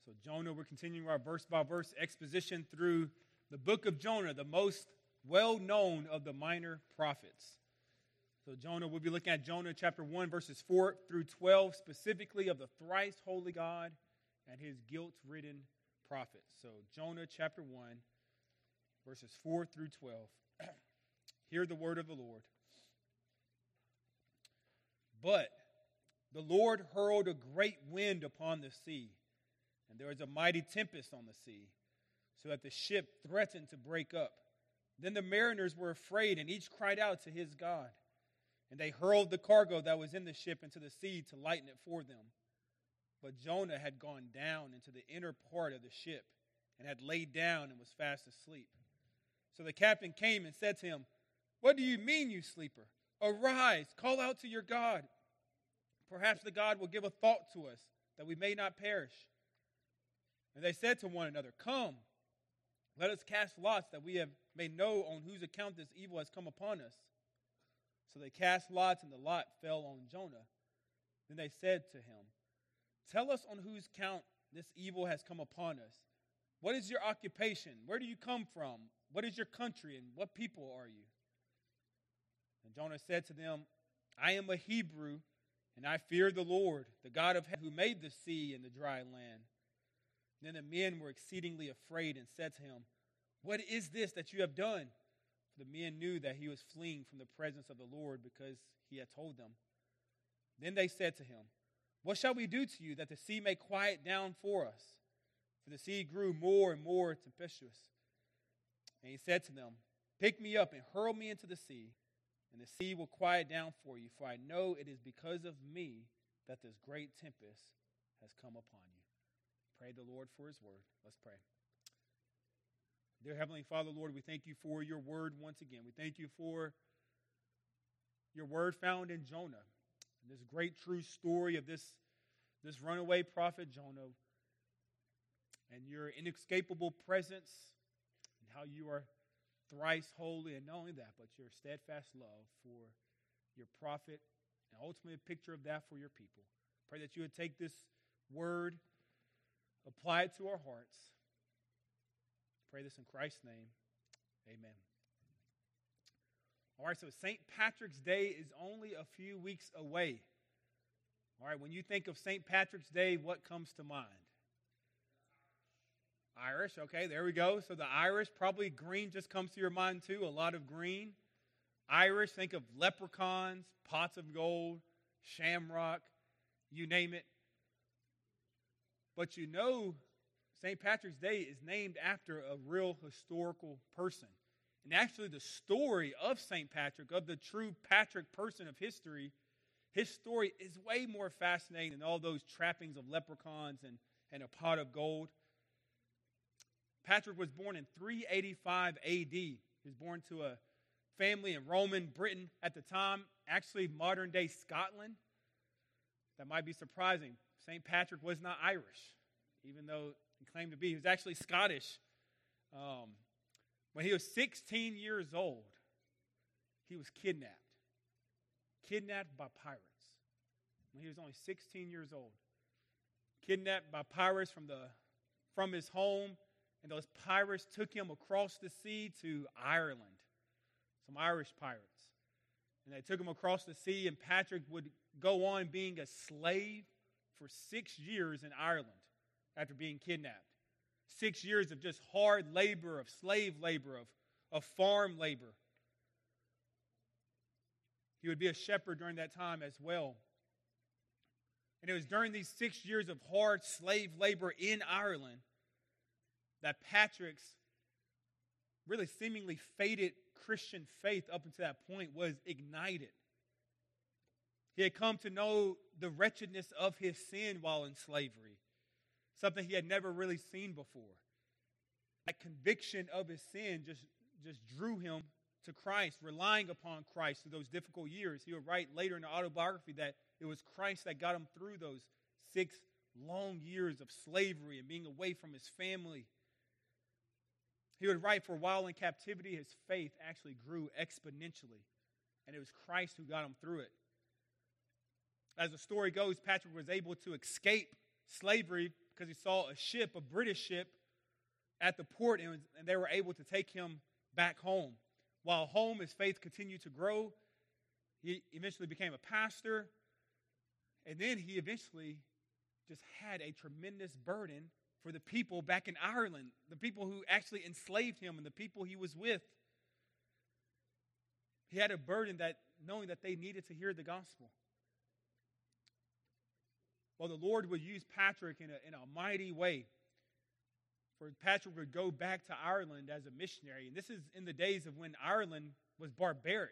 So Jonah, we're continuing our verse-by-verse exposition through the book of Jonah, the most well-known of the minor prophets. So Jonah, we'll be looking at Jonah chapter 1, verses 4 through 12, specifically of the thrice holy God and his guilt-ridden prophets. So Jonah chapter 1, verses 4 through 12. Hear the word of the Lord. But the Lord hurled a great wind upon the sea, and there was a mighty tempest on the sea, so that the ship threatened to break up. Then the mariners were afraid, and each cried out to his God. And they hurled the cargo that was in the ship into the sea to lighten it for them. But Jonah had gone down into the inner part of the ship, and had laid down and was fast asleep. So the captain came and said to him, "What do you mean, you sleeper? Arise, call out to your God. Perhaps the God will give a thought to us, that we may not perish." And they said to one another, "Come, let us cast lots, that we may know on whose account this evil has come upon us." So they cast lots, and the lot fell on Jonah. Then they said to him, "Tell us on whose account this evil has come upon us. What is your occupation? Where do you come from? What is your country, and what people are you?" And Jonah said to them, "I am a Hebrew, and I fear the Lord, the God of heaven, who made the sea and the dry land." Then the men were exceedingly afraid and said to him, "What is this that you have done?" For the men knew that he was fleeing from the presence of the Lord, because he had told them. Then they said to him, "What shall we do to you, that the sea may quiet down for us?" For the sea grew more and more tempestuous. And he said to them, "Pick me up and hurl me into the sea, and the sea will quiet down for you, for I know it is because of me that this great tempest has come upon you." Pray the Lord for his word. Let's pray. Dear Heavenly Father, Lord, we thank you for your word once again. We thank you for your word found in Jonah, this great true story of this runaway prophet Jonah, and your inescapable presence, and how you are thrice holy, and not only that, but your steadfast love for your prophet, and ultimately a picture of that for your people. Pray that you would take this word, apply it to our hearts. Pray this in Christ's name. Amen. All right, so St. Patrick's Day is only a few weeks away. All right, when you think of St. Patrick's Day, what comes to mind? Irish, okay, there we go. So the Irish, probably green just comes to your mind too, a lot of green. Irish, think of leprechauns, pots of gold, shamrock, you name it. But you know, St. Patrick's Day is named after a real historical person. And actually the story of St. Patrick, of the true Patrick person of history, his story is way more fascinating than all those trappings of leprechauns and a pot of gold. Patrick was born in 385 AD. He was born to a family in Roman Britain at the time, actually modern-day Scotland. That might be surprising. St. Patrick was not Irish, even though he claimed to be. He was actually Scottish. When he was 16 years old, he was kidnapped. Kidnapped by pirates. When he was only 16 years old. Kidnapped by pirates from his home. And those pirates took him across the sea to Ireland. Some Irish pirates. And they took him across the sea, and Patrick would go on being a slave for 6 years in Ireland after being kidnapped. 6 years of just hard labor, of slave labor, of farm labor. He would be a shepherd during that time as well. And it was during these 6 years of hard slave labor in Ireland that Patrick's really seemingly faded Christian faith up until that point was ignited. He had come to know the wretchedness of his sin while in slavery, something he had never really seen before. That conviction of his sin just drew him to Christ, relying upon Christ through those difficult years. He would write later in the autobiography that it was Christ that got him through those 6 long years of slavery and being away from his family. He would write, for while in captivity, his faith actually grew exponentially. And it was Christ who got him through it. As the story goes, Patrick was able to escape slavery because he saw a British ship, at the port, and they were able to take him back home. While home, his faith continued to grow. He eventually became a pastor, and then he eventually just had a tremendous burden for the people back in Ireland, the people who actually enslaved him and the people he was with. He had a burden that knowing that they needed to hear the gospel. Well, the Lord would use Patrick in a mighty way. For Patrick would go back to Ireland as a missionary. And this is in the days of when Ireland was barbaric,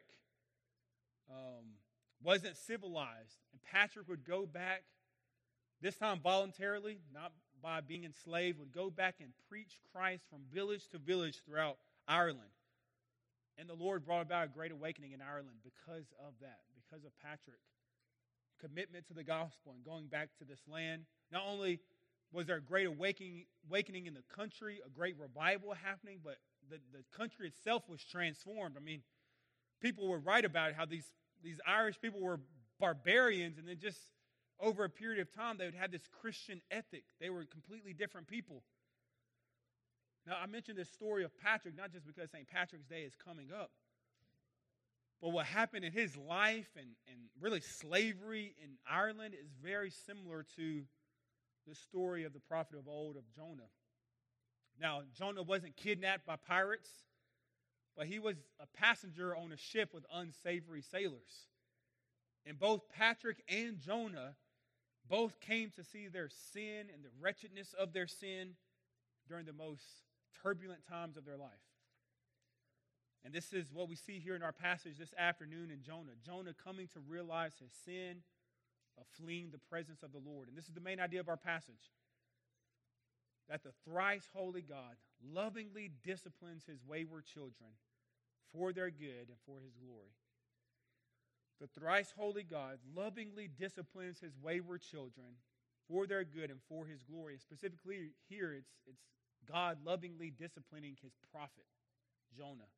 wasn't civilized. And Patrick would go back, this time voluntarily, not by being enslaved, would go back and preach Christ from village to village throughout Ireland. And the Lord brought about a great awakening in Ireland because of that, because of Patrick's commitment to the gospel and going back to this land. Not only was there a great awakening in the country, a great revival happening, but the country itself was transformed. I mean, people would write about how these Irish people were barbarians, and then just over a period of time, they would have this Christian ethic. They were completely different people. Now, I mentioned this story of Patrick, not just because St. Patrick's Day is coming up, but what happened in his life and really slavery in Ireland is very similar to the story of the prophet of old, of Jonah. Now, Jonah wasn't kidnapped by pirates, but he was a passenger on a ship with unsavory sailors. And both Patrick and Jonah both came to see their sin and the wretchedness of their sin during the most turbulent times of their life. And this is what we see here in our passage this afternoon in Jonah. Jonah coming to realize his sin of fleeing the presence of the Lord. And this is the main idea of our passage. That the thrice holy God lovingly disciplines his wayward children for their good and for his glory. The thrice holy God lovingly disciplines his wayward children for their good and for his glory. And specifically here, it's God lovingly disciplining his prophet, Jonah.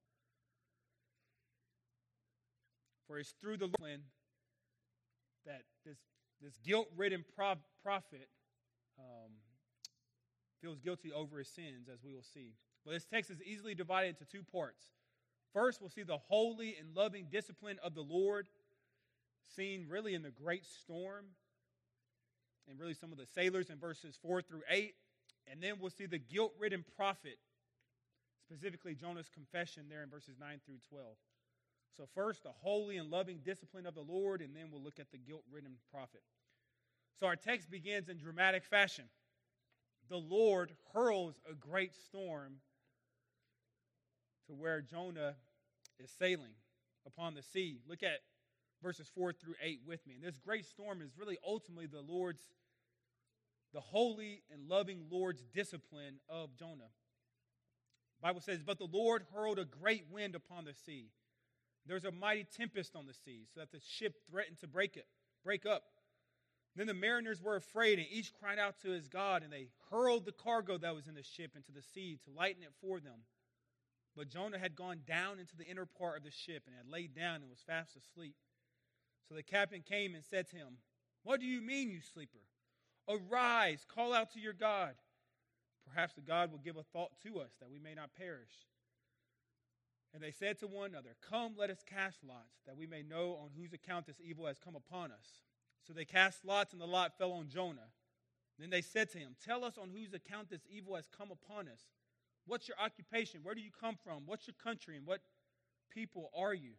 For it's through the Lord that this guilt-ridden prophet feels guilty over his sins, as we will see. But this text is easily divided into two parts. First, we'll see the holy and loving discipline of the Lord, seen really in the great storm, and really some of the sailors in verses 4 through 8. And then we'll see the guilt-ridden prophet, specifically Jonah's confession there in verses 9 through 12. So first, the holy and loving discipline of the Lord, and then we'll look at the guilt-ridden prophet. So our text begins in dramatic fashion. The Lord hurls a great storm to where Jonah is sailing upon the sea. Look at verses 4 through 8 with me. And this great storm is really ultimately the holy and loving Lord's discipline of Jonah. The Bible says, "But the Lord hurled a great wind upon the sea. There was a mighty tempest on the sea, so that the ship threatened to break up. Then the mariners were afraid, and each cried out to his God, and they hurled the cargo that was in the ship into the sea to lighten it for them. But Jonah had gone down into the inner part of the ship and had laid down and was fast asleep. So the captain came and said to him, 'What do you mean, you sleeper? Arise, call out to your God. Perhaps the God will give a thought to us that we may not perish.' And they said to one another, 'Come, let us cast lots, that we may know on whose account this evil has come upon us.' So they cast lots, and the lot fell on Jonah. Then they said to him, 'Tell us on whose account this evil has come upon us. What's your occupation? Where do you come from? What's your country? And what people are you?'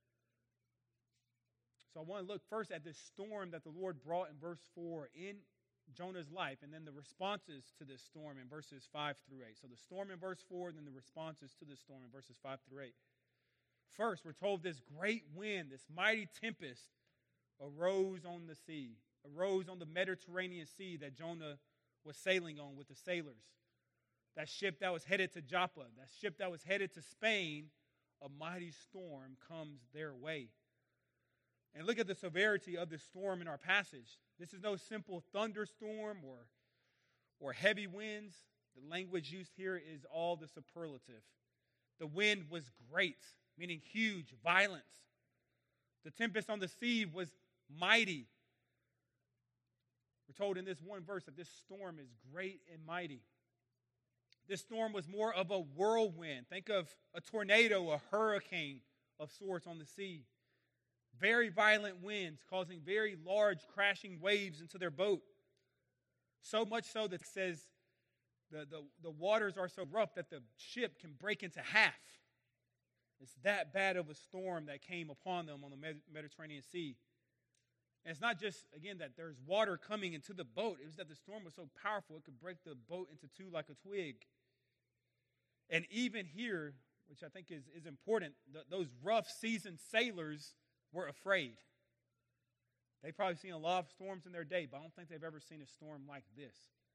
So I want to look first at this storm that the Lord brought in verse 4 in Jonah's life, and then the responses to this storm in verses 5 through 8. So the storm in verse 4, and then the responses to the storm in verses 5 through 8. First, we're told this great wind, this mighty tempest, arose on the sea, arose on the Mediterranean Sea that Jonah was sailing on with the sailors. That ship that was headed to Joppa, that ship that was headed to Spain, a mighty storm comes their way. And look at the severity of the storm in our passage. This is no simple thunderstorm or heavy winds. The language used here is all the superlative. The wind was great, meaning huge, violent. The tempest on the sea was mighty. We're told in this one verse that this storm is great and mighty. This storm was more of a whirlwind. Think of a tornado, a hurricane of sorts on the sea. Very violent winds causing very large crashing waves into their boat. So much so that it says the waters are so rough that the ship can break into half. It's that bad of a storm that came upon them on the Mediterranean Sea. And it's not just, again, that there's water coming into the boat. It was that the storm was so powerful it could break the boat into two like a twig. And even here, which I think is important, those rough seasoned sailors were afraid. They've probably seen a lot of storms in their day, but I don't think they've ever seen a storm like this.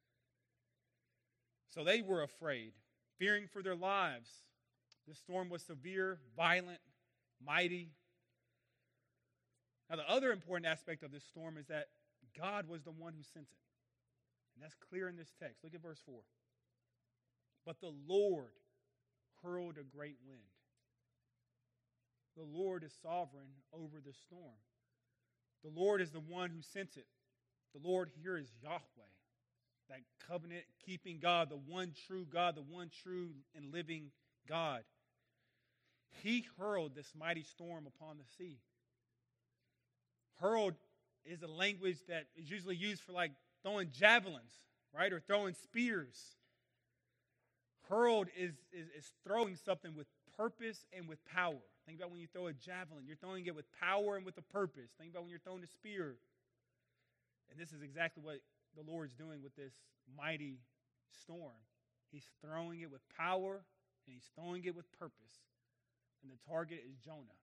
So they were afraid, fearing for their lives. This storm was severe, violent, mighty. Now, the other important aspect of this storm is that God was the one who sent it. And that's clear in this text. Look at verse 4. But the Lord hurled a great wind. The Lord is sovereign over the storm. The Lord is the one who sent it. The Lord here is Yahweh, that covenant-keeping God, the one true God, the one true and living God. He hurled this mighty storm upon the sea. Hurled is a language that is usually used for like throwing javelins, right, or throwing spears. Hurled is throwing something with purpose and with power. Think about when you throw a javelin. You're throwing it with power and with a purpose. Think about when you're throwing a spear. And this is exactly what the Lord's doing with this mighty storm. He's throwing it with power and he's throwing it with purpose. And the target is Jonah.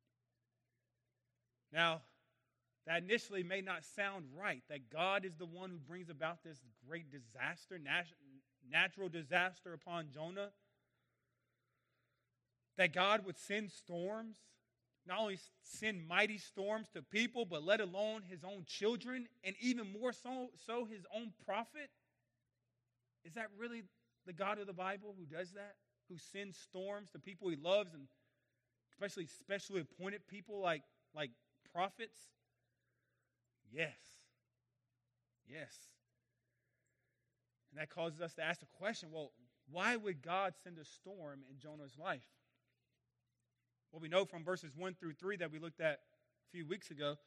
Now, that initially may not sound right, that God is the one who brings about this great disaster, natural disaster upon Jonah. That God would send storms, not only send mighty storms to people, but let alone his own children, and even more so his own prophet. Is that really the God of the Bible who does that? Who sends storms to people he loves, and especially specially appointed people like prophets? Yes. Yes. And that causes us to ask the question, well, why would God send a storm in Jonah's life? Well, we know from verses 1 through 3 that we looked at a few weeks ago,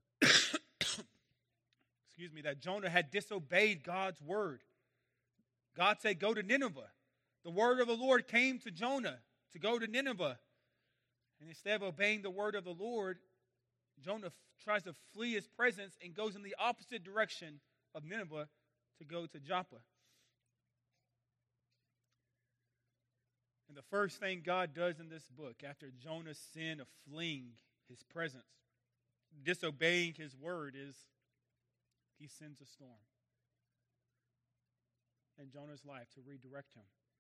that Jonah had disobeyed God's word. God said, go to Nineveh. The word of the Lord came to Jonah to go to Nineveh. And instead of obeying the word of the Lord, Jonah tries to flee his presence and goes in the opposite direction of Nineveh to go to Joppa. And the first thing God does in this book, after Jonah's sin of fleeing his presence, disobeying his word, is he sends a storm in Jonah's life to redirect him.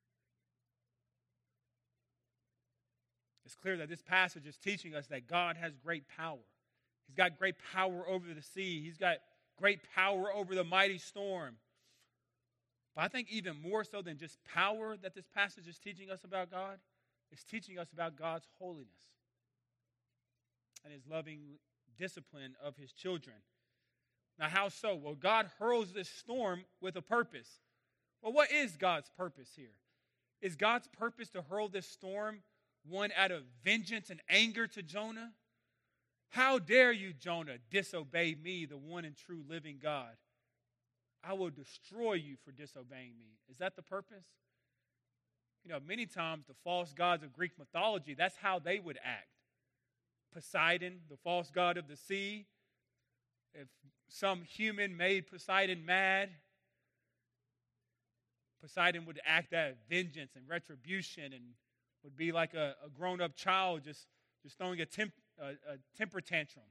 It's clear that this passage is teaching us that God has great power. He's got great power over the sea. He's got great power over the mighty storm. But I think even more so than just power that this passage is teaching us about God, it's teaching us about God's holiness and his loving discipline of his children. Now, how so? Well, God hurls this storm with a purpose. Well, what is God's purpose here? Is God's purpose to hurl this storm one out of vengeance and anger to Jonah? How dare you, Jonah, disobey me, the one and true living God? I will destroy you for disobeying me. Is that the purpose? You know, many times the false gods of Greek mythology, that's how they would act. Poseidon, the false god of the sea. If some human made Poseidon mad, Poseidon would act out of vengeance and retribution and would be like a grown-up child just throwing a temper tantrum.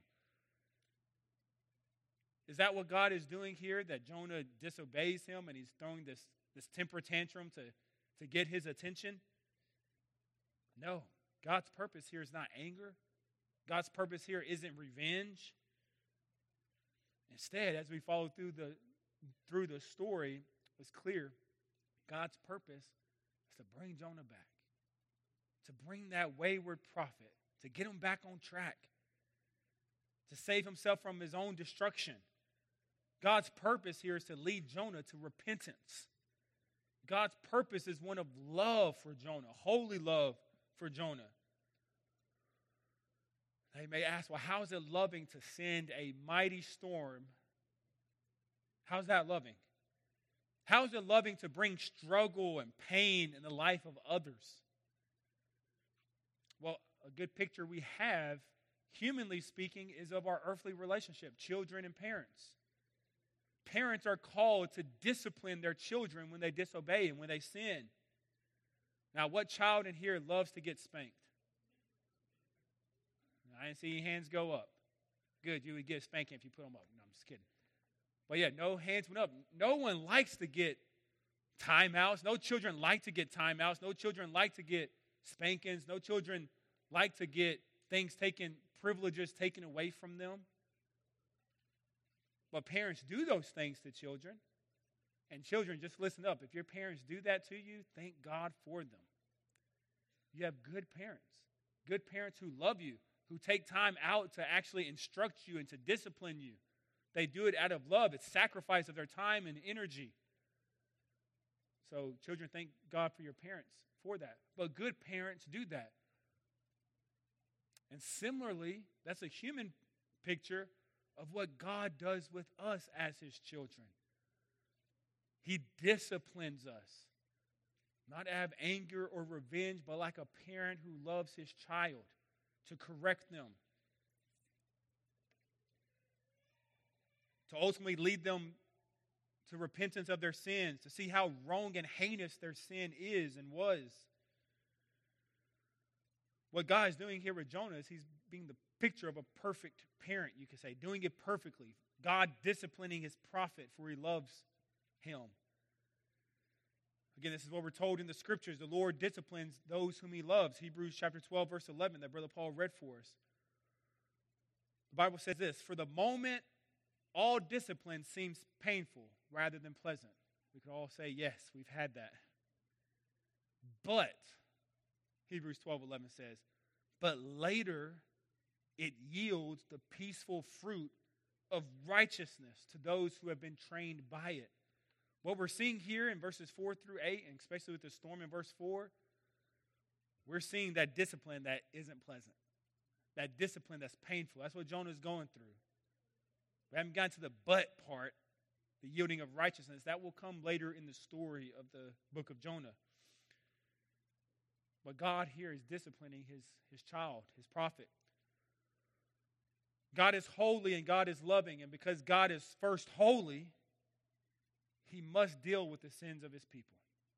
Is that what God is doing here, that Jonah disobeys him and he's throwing this temper tantrum to get his attention? No. God's purpose here is not anger. God's purpose here isn't revenge. Instead, as we follow through the story, it's clear God's purpose is to bring Jonah back, to bring that wayward prophet, to get him back on track, to save himself from his own destruction. God's purpose here is to lead Jonah to repentance. God's purpose is one of love for Jonah, holy love for Jonah. Now you may ask, well, how is it loving to send a mighty storm? How's that loving? How is it loving to bring struggle and pain in the life of others? Well, a good picture we have, humanly speaking, is of our earthly relationship, children and parents. Parents are called to discipline their children when they disobey and when they sin. Now, what child in here loves to get spanked? I didn't see your hands go up. Good, you would get spanking if you put them up. No, I'm just kidding. But yeah, no hands went up. No one likes to get timeouts. No children like to get timeouts. No children like to get spankings. No children like to get things taken, privileges taken away from them. But parents do those things to children. And children, just listen up. If your parents do that to you, thank God for them. You have good parents who love you, who take time out to actually instruct you and to discipline you. They do it out of love. It's sacrifice of their time and energy. So children, thank God for your parents for that. But good parents do that. And similarly, that's a human picture of what God does with us as his children. He disciplines us. Not out of anger or revenge, but like a parent who loves his child, to correct them, to ultimately lead them to repentance of their sins, to see how wrong and heinous their sin is and was. What God is doing here with Jonah is he's being the picture of a perfect parent, you could say, doing it perfectly. God disciplining his prophet, for he loves him. Again, this is what we're told in the scriptures. The Lord disciplines those whom he loves. Hebrews chapter 12, verse 11, that Brother Paul read for us. The Bible says this: for the moment, all discipline seems painful rather than pleasant. We could all say, yes, we've had that. But, Hebrews 12:11 says, but later it yields the peaceful fruit of righteousness to those who have been trained by it. What we're seeing here in verses 4 through 8, and especially with the storm in verse 4, we're seeing that discipline that isn't pleasant. That discipline that's painful. That's what Jonah's going through. We haven't gotten to the but part, the yielding of righteousness. That will come later in the story of the book of Jonah. But God here is disciplining his child, his prophet. God is holy and God is loving. And because God is first holy, he must deal with the sins of his people.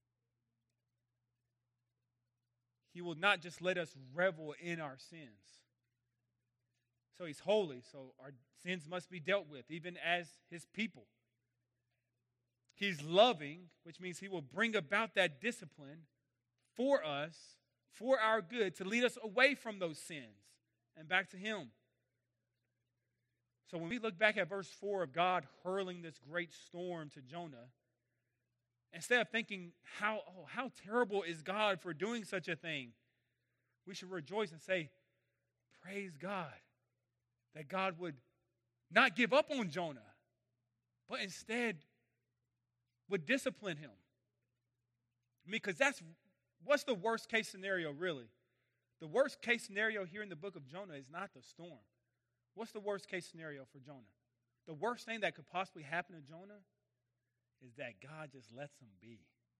He will not just let us revel in our sins. So he's holy, so our sins must be dealt with, even as his people. He's loving, which means he will bring about that discipline for us, for our good, to lead us away from those sins and back to him. So when we look back at verse 4 of God hurling this great storm to Jonah, instead of thinking, how terrible is God for doing such a thing, we should rejoice and say, praise God, that God would not give up on Jonah, but instead would discipline him. I mean, because what's the worst case scenario, really? The worst case scenario here in the book of Jonah is not the storm. What's the worst case scenario for Jonah? The worst thing that could possibly happen to Jonah is that God just lets him be.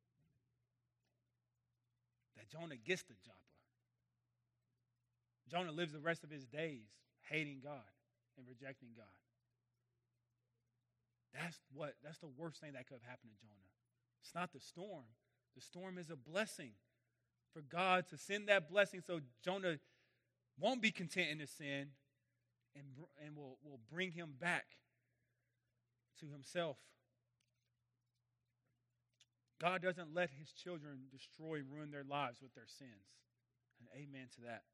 That Jonah gets the joppa. Jonah lives the rest of his days hating God and rejecting God. That's the worst thing that could have happened to Jonah. It's not the storm. The storm is a blessing for God to send that blessing so Jonah won't be content in his sin and will bring him back to himself. God doesn't let his children destroy and ruin their lives with their sins. And amen to that.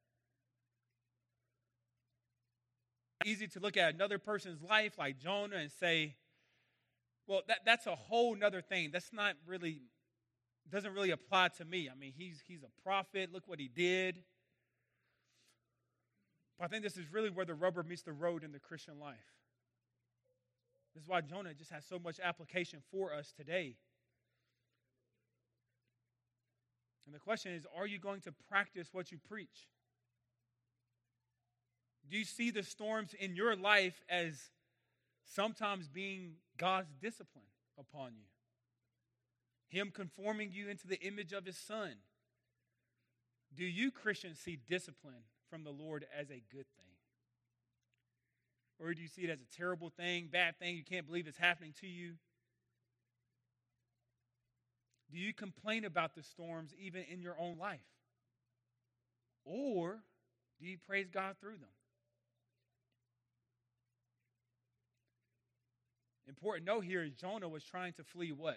Easy to look at another person's life like Jonah and say, well, that's a whole nother thing. That's not really, doesn't really apply to me. I mean, he's a prophet. Look what he did. But I think this is really where the rubber meets the road in the Christian life. This is why Jonah just has so much application for us today. And the question is, are you going to practice what you preach? Do you see the storms in your life as sometimes being God's discipline upon you? Him conforming you into the image of His Son? Do you, Christians, see discipline from the Lord as a good thing? Or do you see it as a terrible thing, bad thing, you can't believe it's happening to you? Do you complain about the storms even in your own life? Or do you praise God through them? Important note here is Jonah was trying to flee what?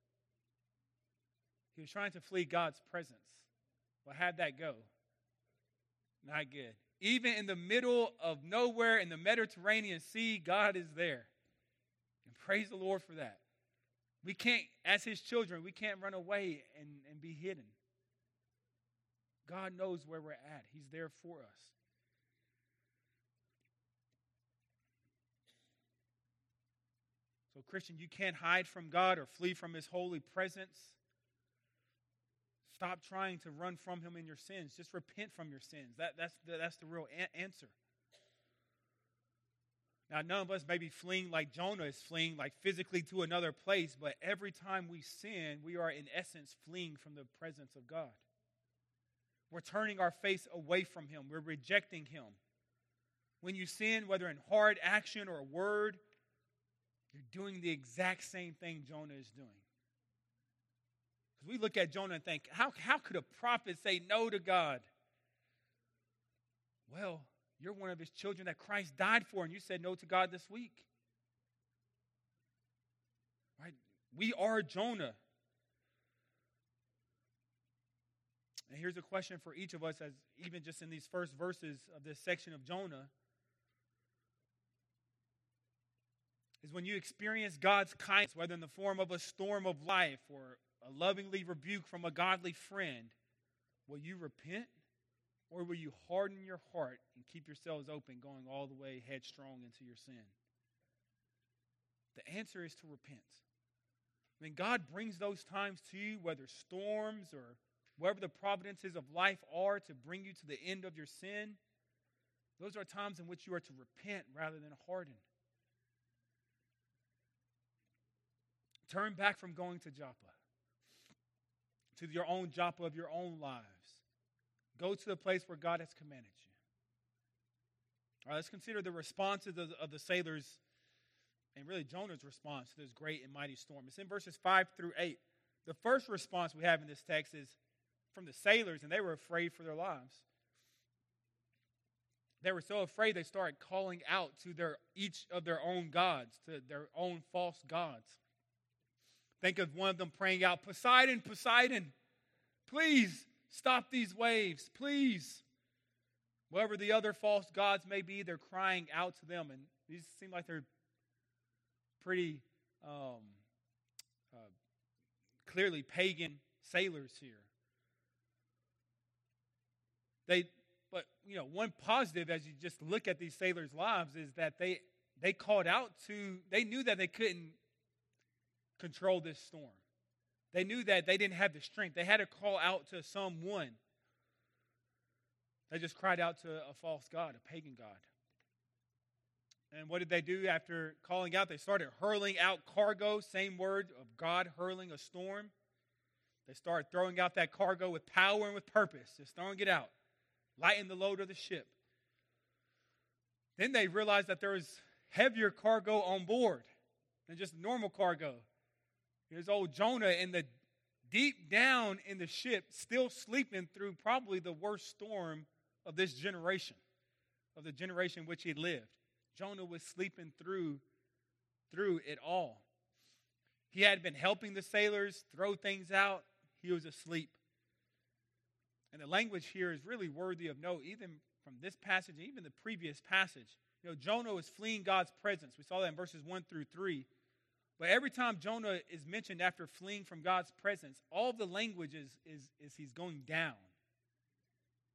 He was trying to flee God's presence. Well, how'd that go? Not good. Even in the middle of nowhere in the Mediterranean Sea, God is there. And praise the Lord for that. We can't, as His children, we can't run away and be hidden. God knows where we're at. He's there for us. So, Christian, you can't hide from God or flee from His holy presence. Stop trying to run from Him in your sins. Just repent from your sins. That's the real answer. Now, none of us may be fleeing like Jonah is fleeing, like physically to another place, but every time we sin, we are in essence fleeing from the presence of God. We're turning our face away from Him. We're rejecting Him. When you sin, whether in hard action or word, you're doing the exact same thing Jonah is doing. Because we look at Jonah and think, how could a prophet say no to God? Well, you're one of His children that Christ died for, and you said no to God this week. Right? We are Jonah. And here's a question for each of us, as even just in these first verses of this section of Jonah, is when you experience God's kindness, whether in the form of a storm of life or a lovingly rebuke from a godly friend, will you repent? Or will you harden your heart and keep yourselves open, going all the way headstrong into your sin? The answer is to repent. When God brings those times to you, whether storms or wherever the providences of life are to bring you to the end of your sin, those are times in which you are to repent rather than harden. Turn back from going to Joppa, to your own Joppa of your own lives. Go to the place where God has commanded you. All right, let's consider the responses of the sailors, and really Jonah's response to this great and mighty storm. It's in verses 5 through 8. The first response we have in this text is from the sailors, and they were afraid for their lives. They were so afraid they started calling out to each of their own gods, to their own false gods. Think of one of them praying out, "Poseidon, Poseidon, please stop these waves, please." Whatever the other false gods may be, they're crying out to them. And these seem like they're pretty clearly pagan sailors here. But one positive as you just look at these sailors' lives is that they called out they knew that they couldn't control this storm. They knew that they didn't have the strength. They had to call out to someone. They just cried out to a false god, a pagan god. And what did they do after calling out? They started hurling out cargo, same word of God hurling a storm. They started throwing out that cargo with power and with purpose, just throwing it out, lighten the load of the ship. Then they realized that there was heavier cargo on board than just normal cargo. There's old Jonah deep down in the ship, still sleeping through probably the worst storm of this generation, of the generation in which he lived. Jonah was sleeping through it all. He had been helping the sailors throw things out. He was asleep. And the language here is really worthy of note, even from this passage and even the previous passage. Jonah was fleeing God's presence. We saw that in verses 1 through 3. But every time Jonah is mentioned after fleeing from God's presence, all of the language is he's going down.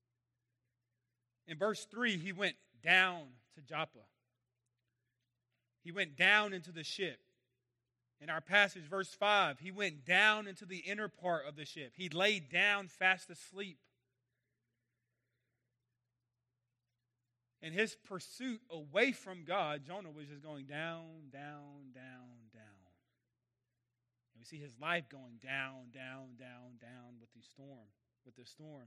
In verse 3, he went down to Joppa. He went down into the ship. In our passage, verse 5, he went down into the inner part of the ship. He laid down fast asleep. In his pursuit away from God, Jonah was just going down, down, down, down. And we see his life going down, down, down, down with the storm.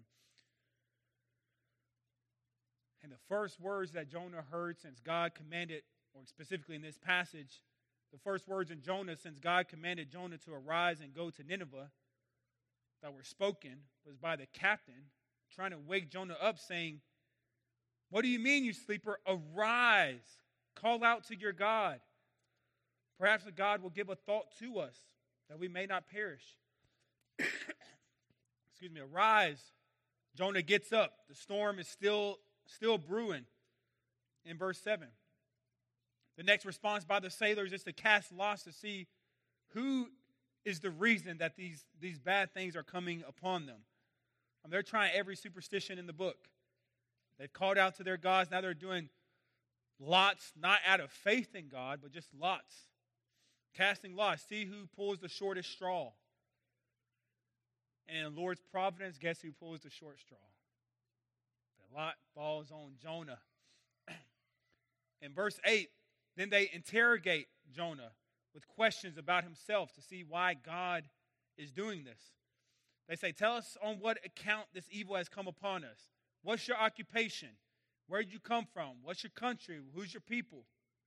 And the first words that Jonah heard since God commanded, or specifically in this passage, the first words in Jonah since God commanded Jonah to arise and go to Nineveh that were spoken was by the captain trying to wake Jonah up saying, "What do you mean, you sleeper? Arise, call out to your God. Perhaps the God will give a thought to us that we may not perish." Excuse me, arise. Jonah gets up. The storm is still brewing in verse 7. The next response by the sailors is to cast lots to see who is the reason that these bad things are coming upon them. They're trying every superstition in the book. They've called out to their gods. Now they're doing lots, not out of faith in God, but just lots. Casting lots. See who pulls the shortest straw. And in the Lord's providence, guess who pulls the short straw? The lot falls on Jonah. In verse 8, then they interrogate Jonah with questions about himself to see why God is doing this. They say, "Tell us on what account this evil has come upon us. What's your occupation? Where did you come from? What's your country? Who's your people?"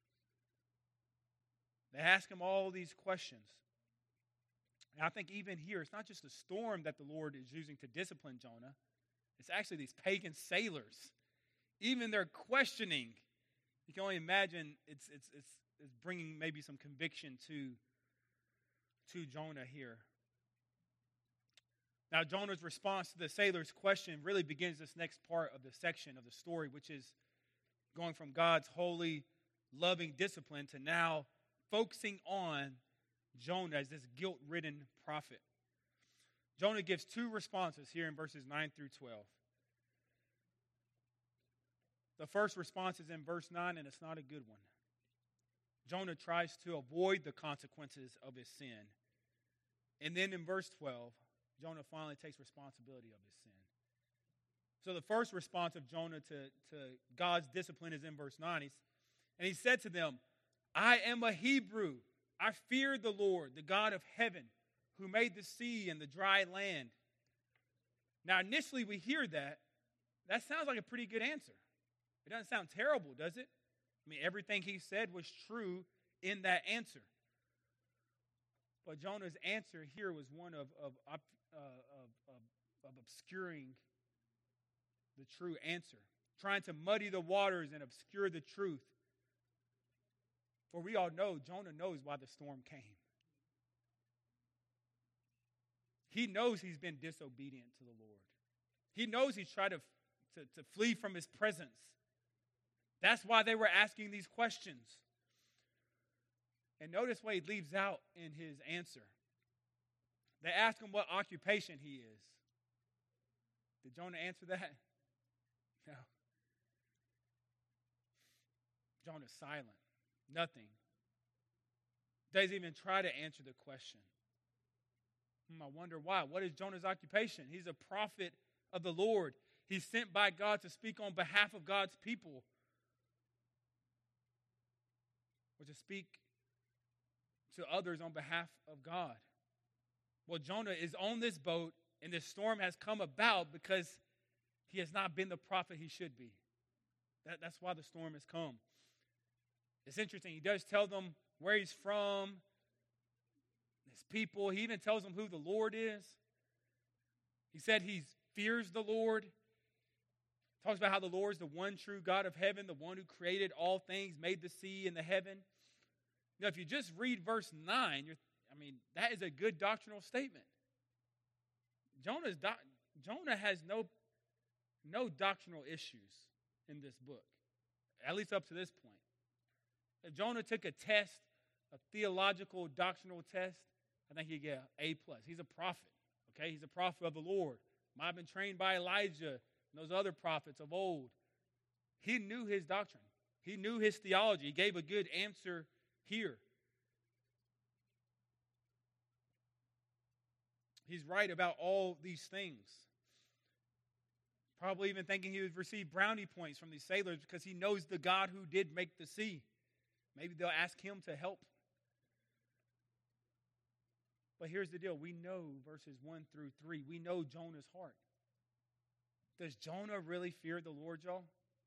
They ask him all these questions. And I think even here, it's not just a storm that the Lord is using to discipline Jonah. It's actually these pagan sailors. Even their questioning, you can only imagine it's bringing maybe some conviction to Jonah here. Now, Jonah's response to the sailor's question really begins this next part of the section of the story, which is going from God's holy, loving discipline to now focusing on Jonah as this guilt-ridden prophet. Jonah gives two responses here in verses 9 through 12. The first response is in verse 9, and it's not a good one. Jonah tries to avoid the consequences of his sin. And then in verse 12, Jonah finally takes responsibility of his sin. So the first response of Jonah to God's discipline is in verse 9. And he said to them, "I am a Hebrew. I fear the Lord, the God of heaven, who made the sea and the dry land." Now, initially we hear that. That sounds like a pretty good answer. It doesn't sound terrible, does it? I mean, everything he said was true in that answer. But Jonah's answer here was one of obscuring the true answer, trying to muddy the waters and obscure the truth. For we all know, Jonah knows why the storm came. He knows he's been disobedient to the Lord. He knows he's tried to flee from his presence. That's why they were asking these questions. And notice what he leaves out in his answer. They ask him what occupation he is. Did Jonah answer that? No. Jonah's silent. Nothing. Doesn't even try to answer the question. I wonder why. What is Jonah's occupation? He's a prophet of the Lord. He's sent by God to speak on behalf of God's people. Or to speak to others on behalf of God. Well, Jonah is on this boat, and this storm has come about because he has not been the prophet he should be. That's why the storm has come. It's interesting. He does tell them where he's from, his people. He even tells them who the Lord is. He said he fears the Lord. Talks about how the Lord is the one true God of heaven, the one who created all things, made the sea and the heaven. Now, if you just read verse 9, that is a good doctrinal statement. Jonah has no doctrinal issues in this book, at least up to this point. If Jonah took a test, a theological doctrinal test, I think he'd get an A+. He's a prophet, okay? He's a prophet of the Lord. Might have been trained by Elijah and those other prophets of old. He knew his doctrine. He knew his theology. He gave a good answer here. He's right about all these things. Probably even thinking he would receive brownie points from these sailors because he knows the God who did make the sea. Maybe they'll ask him to help. But here's the deal. We know verses 1 through 3. We know Jonah's heart. Does Jonah really fear the Lord, y'all?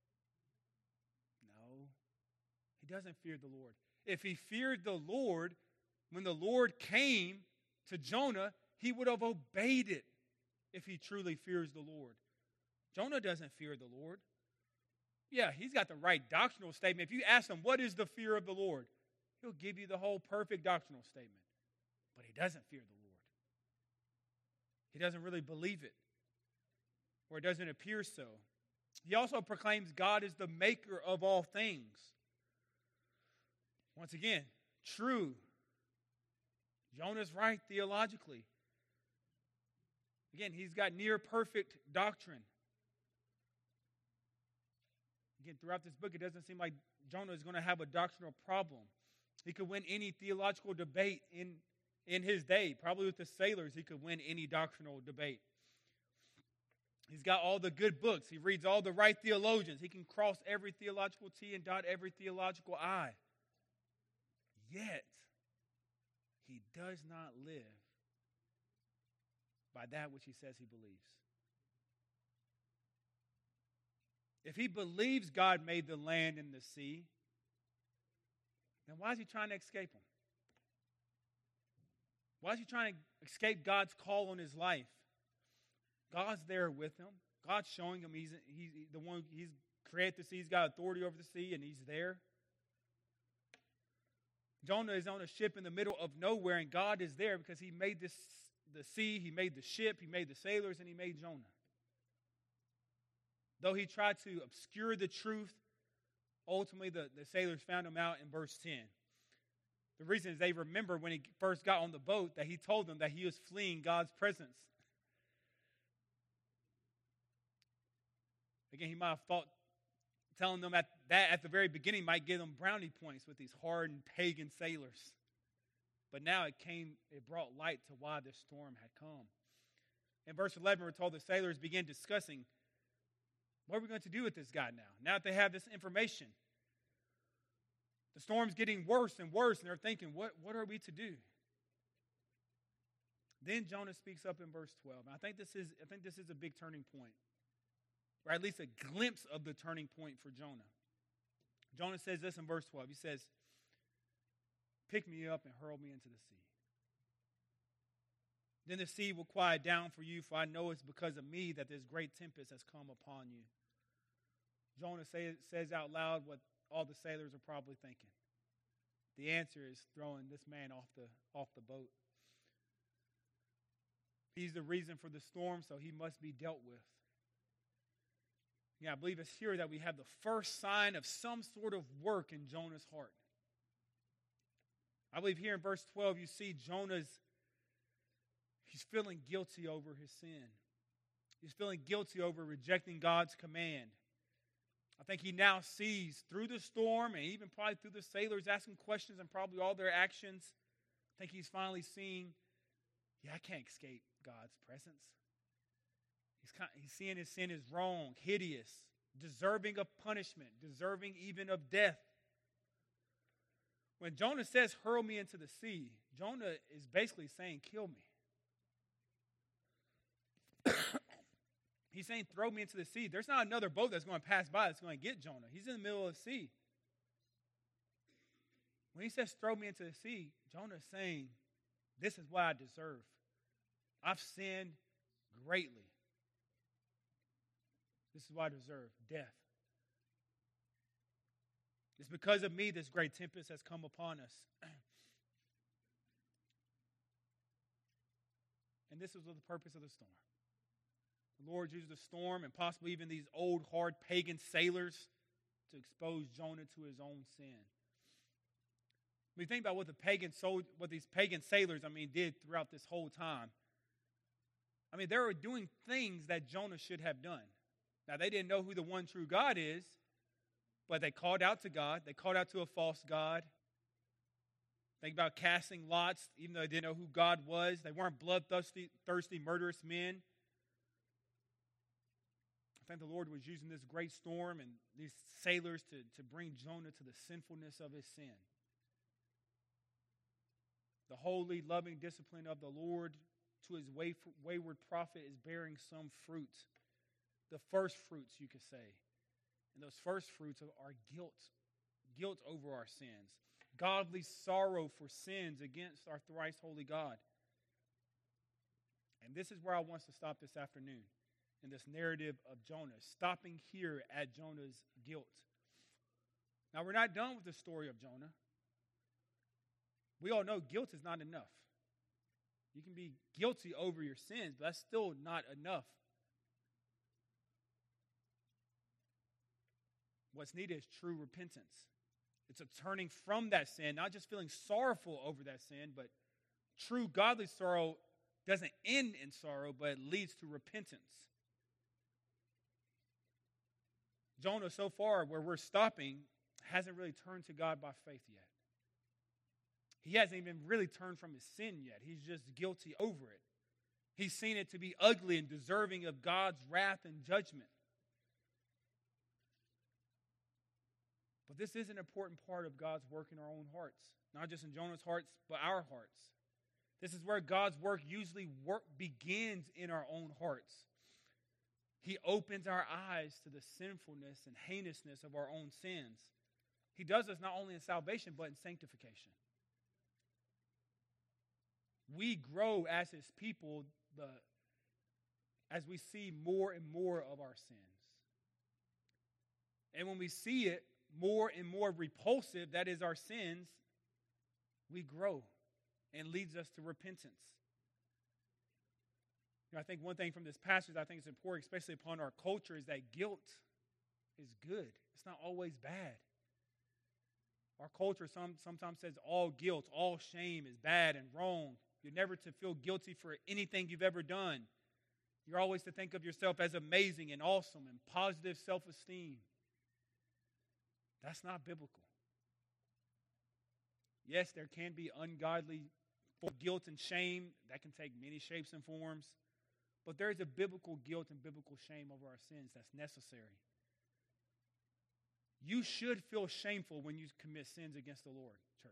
No. He doesn't fear the Lord. If he feared the Lord, when the Lord came to Jonah, he would have obeyed it if he truly fears the Lord. Jonah doesn't fear the Lord. Yeah, he's got the right doctrinal statement. If you ask him, what is the fear of the Lord? He'll give you the whole perfect doctrinal statement. But he doesn't fear the Lord. He doesn't really believe it. Or it doesn't appear so. He also proclaims God is the maker of all things. Once again, true. Jonah's right theologically. Again, he's got near perfect doctrine. Again, throughout this book, it doesn't seem like Jonah is going to have a doctrinal problem. He could win any theological debate in his day. Probably with the sailors, he could win any doctrinal debate. He's got all the good books. He reads all the right theologians. He can cross every theological T and dot every theological I. Yet, he does not live by that which he says he believes. If he believes God made the land and the sea, then why is he trying to escape them? Why is he trying to escape God's call on his life? God's there with him. God's showing him he's the one, he's created the sea, he's got authority over the sea, and he's there. Jonah is on a ship in the middle of nowhere, and God is there because he made the sea, he made the ship, he made the sailors, and he made Jonah. Though he tried to obscure the truth, ultimately the sailors found him out in verse 10. The reason is they remember when he first got on the boat that he told them that he was fleeing God's presence. Again, he might have thought telling them at the very beginning might give them brownie points with these hardened pagan sailors. But now it brought light to why this storm had come. In verse 11, we're told the sailors began discussing, what are we going to do with this guy now? Now that they have this information. The storm's getting worse and worse, and they're thinking, what are we to do? Then Jonah speaks up in verse 12. And I think this is a big turning point. Or at least a glimpse of the turning point for Jonah. Jonah says this in verse 12. He says, pick me up and hurl me into the sea. Then the sea will quiet down for you, for I know it's because of me that this great tempest has come upon you. Jonah says out loud what all the sailors are probably thinking. The answer is throwing this man off the boat. He's the reason for the storm, so he must be dealt with. Yeah, I believe it's here that we have the first sign of some sort of work in Jonah's heart. I believe here in verse 12 you see he's feeling guilty over his sin. He's feeling guilty over rejecting God's command. I think he now sees through the storm and even probably through the sailors asking questions and probably all their actions. I think he's finally seeing, I can't escape God's presence. He's seeing his sin is wrong, hideous, deserving of punishment, deserving even of death. When Jonah says, hurl me into the sea, Jonah is basically saying, kill me. He's saying, throw me into the sea. There's not another boat that's going to pass by that's going to get Jonah. He's in the middle of the sea. When he says, throw me into the sea, Jonah is saying, this is what I deserve. I've sinned greatly. This is what I deserve, death. It's because of me this great tempest has come upon us. And this was the purpose of the storm. The Lord used the storm and possibly even these old, hard pagan sailors to expose Jonah to his own sin. When you think about what these pagan sailors, did throughout this whole time. They were doing things that Jonah should have done. Now, they didn't know who the one true God is, but they called out to God. They called out to a false God. Think about casting lots, even though they didn't know who God was. They weren't bloodthirsty, murderous men. I think the Lord was using this great storm and these sailors to bring Jonah to the sinfulness of his sin. The holy, loving discipline of the Lord to his wayward prophet is bearing some fruit. The first fruits, you could say. And those first fruits are guilt over our sins. Godly sorrow for sins against our thrice holy God. And this is where I want us to stop this afternoon in this narrative of Jonah, stopping here at Jonah's guilt. Now, we're not done with the story of Jonah. We all know guilt is not enough. You can be guilty over your sins, but that's still not enough. What's needed is true repentance. It's a turning from that sin, not just feeling sorrowful over that sin, but true godly sorrow doesn't end in sorrow, but it leads to repentance. Jonah, so far, where we're stopping, hasn't really turned to God by faith yet. He hasn't even really turned from his sin yet. He's just guilty over it. He's seen it to be ugly and deserving of God's wrath and judgment. But this is an important part of God's work in our own hearts. Not just in Jonah's hearts, but our hearts. This is where God's work usually begins in our own hearts. He opens our eyes to the sinfulness and heinousness of our own sins. He does this not only in salvation, but in sanctification. We grow as his people as we see more and more of our sins. And when we see it more and more repulsive, that is our sins, we grow and leads us to repentance. I think one thing from this passage I think is important, especially upon our culture, is that guilt is good. It's not always bad. Our culture sometimes says all guilt, all shame is bad and wrong. You're never to feel guilty for anything you've ever done. You're always to think of yourself as amazing and awesome and positive self-esteem. That's not biblical. Yes, there can be ungodly guilt and shame that can take many shapes and forms. But there is a biblical guilt and biblical shame over our sins that's necessary. You should feel shameful when you commit sins against the Lord, church.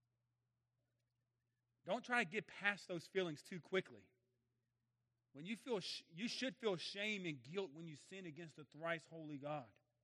Don't try to get past those feelings too quickly. When you should feel shame and guilt when you sin against the thrice holy God.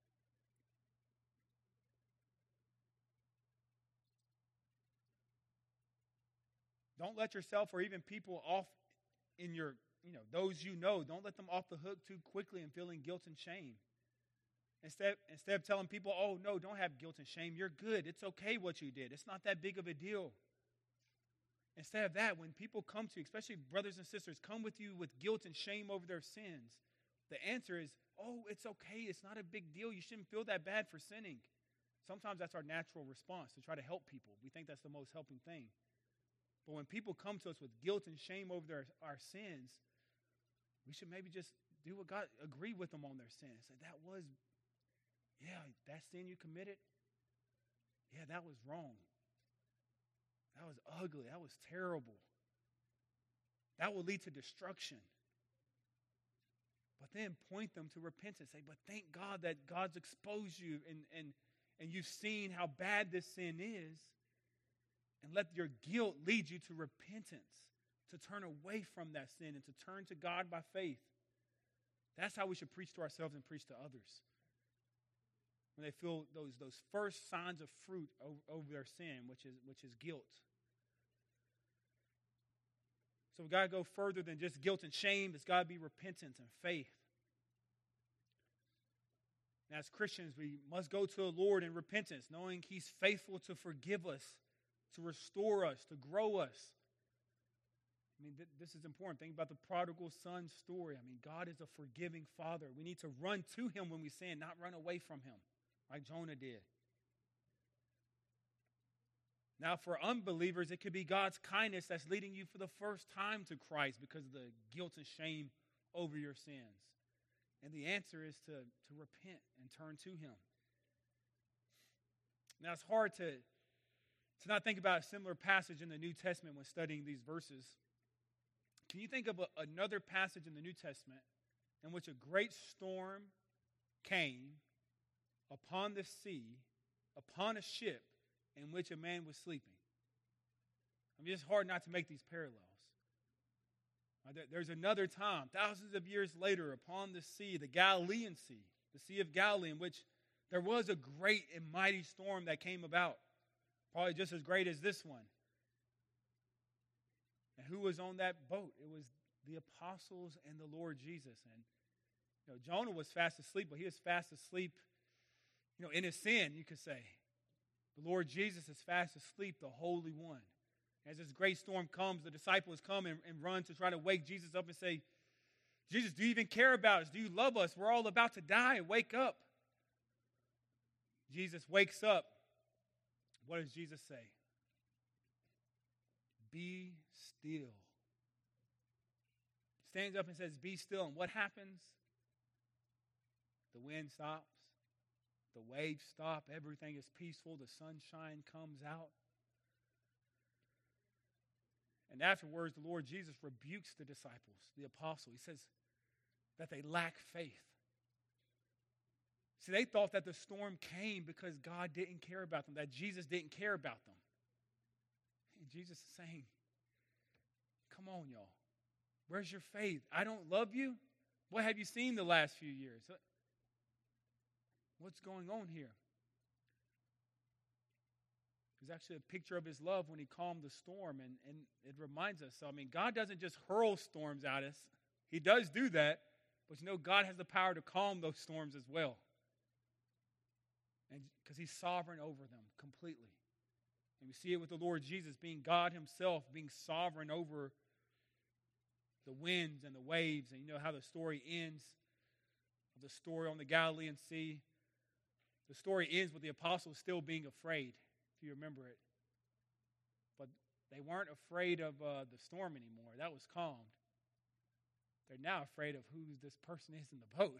Don't let yourself or even people off in your, those don't let them off the hook too quickly and feeling guilt and shame. Instead of telling people, oh, no, don't have guilt and shame. You're good. It's okay what you did. It's not that big of a deal. Instead of that, when people come to you, especially brothers and sisters, come with you with guilt and shame over their sins, the answer is, oh, it's okay. It's not a big deal. You shouldn't feel that bad for sinning. Sometimes that's our natural response to try to help people. We think that's the most helping thing. But when people come to us with guilt and shame over our sins, we should maybe just do what God, agree with them on their sin. Say, that sin you committed, that was wrong. That was ugly. That was terrible. That will lead to destruction. But then point them to repentance. Say, but thank God that God's exposed you and you've seen how bad this sin is. And let your guilt lead you to repentance, to turn away from that sin and to turn to God by faith. That's how we should preach to ourselves and preach to others. When they feel those first signs of fruit over their sin, which is guilt. So we've got to go further than just guilt and shame. It's got to be repentance and faith. And as Christians, we must go to the Lord in repentance, knowing He's faithful to forgive us, to restore us, to grow us. This is important. Think about the prodigal son story. God is a forgiving Father. We need to run to Him when we sin, not run away from Him, like Jonah did. Now, for unbelievers, it could be God's kindness that's leading you for the first time to Christ because of the guilt and shame over your sins. And the answer is to repent and turn to Him. Now, it's hard to So now think about a similar passage in the New Testament when studying these verses. Can you think of another passage in the New Testament in which a great storm came upon the sea, upon a ship in which a man was sleeping? I mean, it's hard not to make these parallels. There's another time, thousands of years later, upon the sea, the Galilean Sea, the Sea of Galilee, in which there was a great and mighty storm that came about, probably just as great as this one. And who was on that boat? It was the apostles and the Lord Jesus. And Jonah was fast asleep, but he was fast asleep, in his sin, you could say. The Lord Jesus is fast asleep, the Holy One. As this great storm comes, the disciples come and run to try to wake Jesus up and say, Jesus, do you even care about us? Do you love us? We're all about to die. Wake up. Jesus wakes up. What does Jesus say? Be still. Stands up and says, be still. And what happens? The wind stops. The waves stop. Everything is peaceful. The sunshine comes out. And afterwards, the Lord Jesus rebukes the disciples, the apostle. He says that they lack faith. See, they thought that the storm came because God didn't care about them, that Jesus didn't care about them. And Jesus is saying, come on, y'all. Where's your faith? I don't love you? What have you seen the last few years? What's going on here? There's actually a picture of his love when he calmed the storm, and it reminds us. So, God doesn't just hurl storms at us. He does do that, but God has the power to calm those storms as well. And because he's sovereign over them completely. And we see it with the Lord Jesus being God himself, being sovereign over the winds and the waves. And you know how the story ends, of the story on the Galilean Sea. The story ends with the apostles still being afraid, if you remember it. But they weren't afraid of the storm anymore. That was calmed. They're now afraid of who this person is in the boat.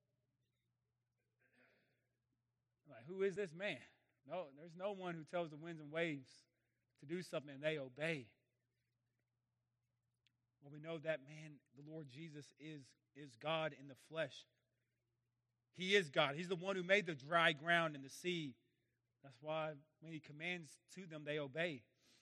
Like, who is this man? No, there's no one who tells the winds and waves to do something and they obey. Well, we know that man, the Lord Jesus, is God in the flesh. He is God. He's the one who made the dry ground and the sea. That's why when he commands to them, they obey.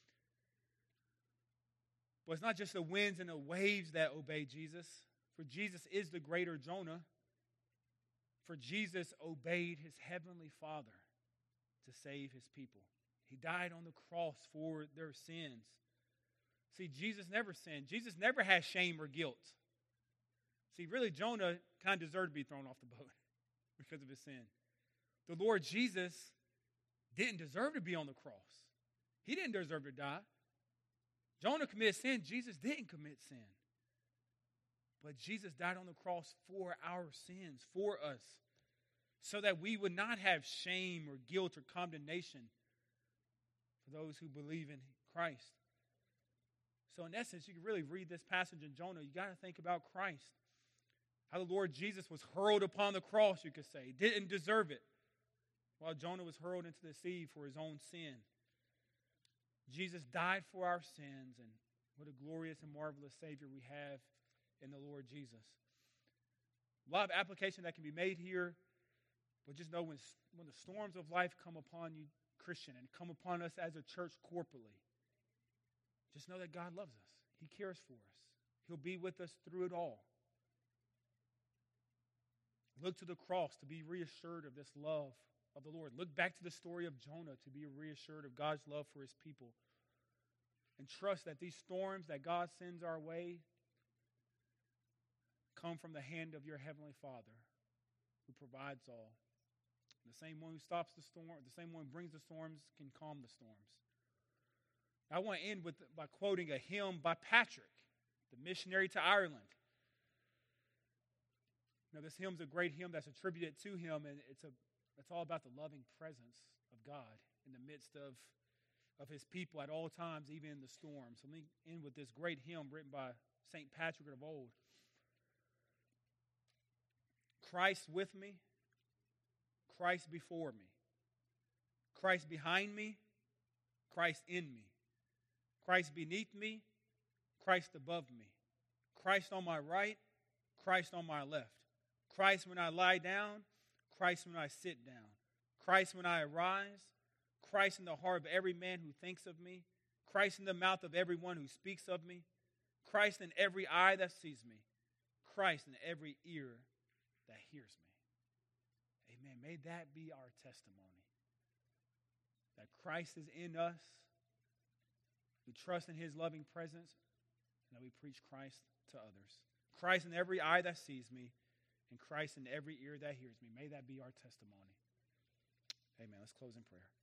But it's not just the winds and the waves that obey Jesus. For Jesus is the greater Jonah. For Jesus obeyed his heavenly Father to save his people. He died on the cross for their sins. See, Jesus never sinned. Jesus never had shame or guilt. See, really, Jonah kind of deserved to be thrown off the boat because of his sin. The Lord Jesus didn't deserve to be on the cross. He didn't deserve to die. Jonah committed sin. Jesus didn't commit sin. But Jesus died on the cross for our sins, for us, so that we would not have shame or guilt or condemnation for those who believe in Christ. So in essence, you can really read this passage in Jonah. You got to think about Christ. How the Lord Jesus was hurled upon the cross, you could say. He didn't deserve it. While Jonah was hurled into the sea for his own sin. Jesus died for our sins, and what a glorious and marvelous Savior we have in the Lord Jesus. A lot of application that can be made here, but just know when the storms of life come upon you, Christian, and come upon us as a church corporately, just know that God loves us. He cares for us. He'll be with us through it all. Look to the cross to be reassured of this love of the Lord. Look back to the story of Jonah to be reassured of God's love for his people. And trust that these storms that God sends our way come from the hand of your heavenly Father who provides all. The same one who stops the storm, the same one who brings the storms can calm the storms. I want to end by quoting a hymn by Patrick, the missionary to Ireland. Now, this hymn's a great hymn that's attributed to him, and it's all about the loving presence of God in the midst of his people at all times, even in the storm. So let me end with this great hymn written by St. Patrick of old. Christ with me, Christ before me, Christ behind me, Christ in me, Christ beneath me, Christ above me, Christ on my right, Christ on my left, Christ when I lie down, Christ when I sit down, Christ when I arise, Christ in the heart of every man who thinks of me, Christ in the mouth of everyone who speaks of me, Christ in every eye that sees me, Christ in every ear that hears me. Amen. May that be our testimony. That Christ is in us. We trust in his loving presence. And that we preach Christ to others. Christ in every eye that sees me. And Christ in every ear that hears me. May that be our testimony. Amen. Let's close in prayer.